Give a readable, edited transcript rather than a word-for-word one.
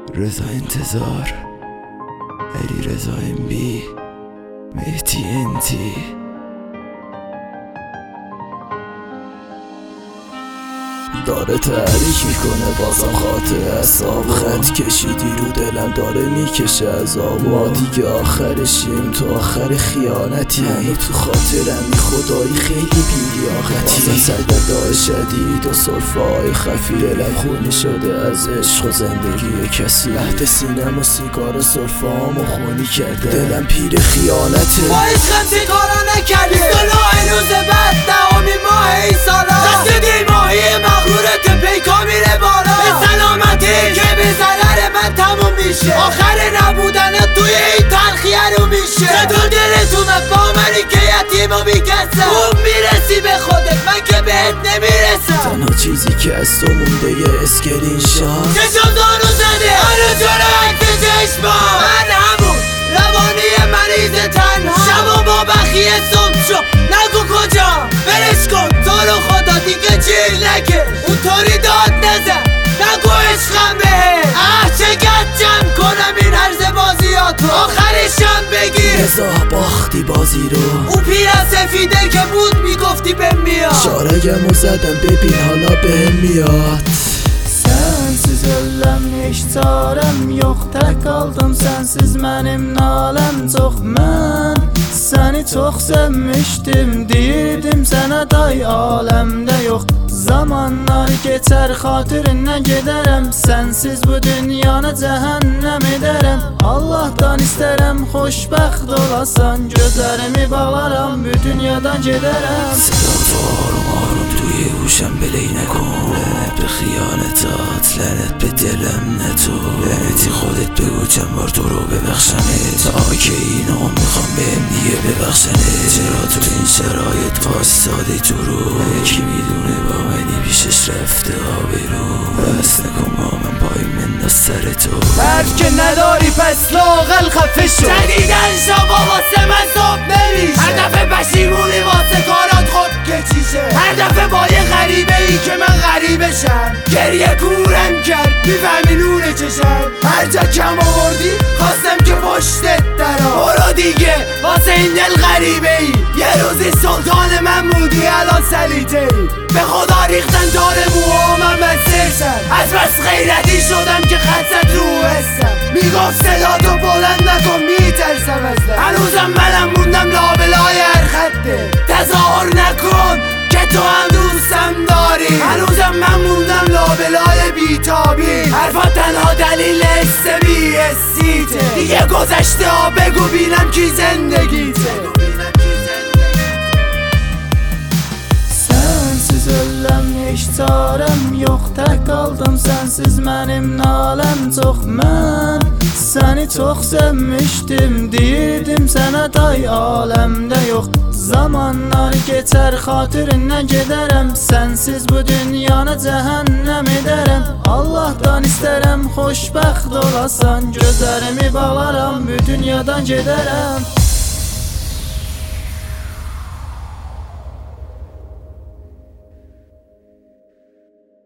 رضا انتظار، علی رضا MB، مهدی انتی. داره تحریک میکنه بازم خاطر اصاب، خط کشیدی رو دلم داره میکشه عذاب. ما دیگه آخرشیم تو آخر خیانتی، هنو تو خاطرمی خدایی خیلی بیلیاقتی. بازم سردردهای شدید و صرفه های خفی، دلم خونی شده از عشق و زندگی کسی. مهد سینم و سیگار و صرفه هامو خونی کرده، دلم پیر خیانته. با عشقم سیگارا نکردی 29 روز بعد 10 ماه این سالا، رسیدی ماهی مغرورت پیکا میره بالا. به سلامتی که به ضرر من تموم میشه، آخر نبودنت توی این تلخیه رو میشه. چطور دلتونه با منی که یتیم و بیکسم، خوب میرسی به خودت من که بهت نمیرسم. تنها چیزی که از تو مونده یه اسکرین شات، چشم دارو زده هنو جلو عکس چشمام، من همون روانی مریض تنها. شب و با بخیه صبح شو نگو کجا، برش کن تو رو خدا دیگه چیل نکش. اونطوری داد نزن نگو عشقم بهه، چه گد جمع کنم این عرض بازیاتو آخرشم بگیر. رضا باختی بازی رو، اون پیر سفیده که بود میگفتی بهم میاد. شارگمو زدم ببین حالا بهم میاد. Sensiz öləm heç çarəm yox, tək qaldım sənsiz mənim naləm çox. Mən səni çox sevmişdim, deyirdim sənə day aləmdə yox. Zamanlar keçər xatirinə gedərəm, sənsiz bu dünyanı cəhənnəm edərəm. Allahdan istərəm xoşbəxt olasan, gözlərimi bağlaram bu dünyadan gedərəm. صدات آروم آروم توی گوشم بلی نکن، لعنت به خیانتات، لعنت به دلم نه تو. لعنتی خودت بگو چند بار تو رو ببخشمه، تا که اینو میخوام بهم دیگه ببخشنه. چرا تو این شرایط واسادی تو رو، یکی میدونه با منی پیشش رفته آبرو. بس نکن با من پای منداز سر تو، حرف که نداری پس لااقل خفه شو. جدیدن شبا واسه من صبح نمیشه، هر دفعه پشیمونی واسه کارات خود کشیشه. هر دفعه با یه غریبه ای که من غریبه شم، گریه کورم کرد میفهمی نور چشم. هر جا کم آوردی خواستم که پشتت درام، برو دیگه واسه این دل غریبه ای. یه روزی سلطان من بودی الان سلیته ای، به خدا ریختن دار موهامم بسرسم. از بس غیرتی شدم که خطت رو هستم، میگفت صدا تو بلند نکن میترسم ازم. هنوزم منم موندم لابلای هر خطه، تظاهر نکن که تو هم دوستم داری. هنوزم من موندم لابلای بیتابی، حرفات تنها دلیل بی استیته. دیگه گذشته ها بگو بینم کی زندگیته. Sensiz öləm heç çarəm yox, tək qaldım sənsiz mənim naləm çox. Mən səni çox sevmişdim, deyirdim sənə day aləmdə yox. Zamanlar keçər xatirinə gedərəm, sənsiz bu dünyanı cəhənnəm edərəm. Allahdan istərəm xoşbəxt olasan, gözlərimi bağlaram bu dünyadan gedərəm.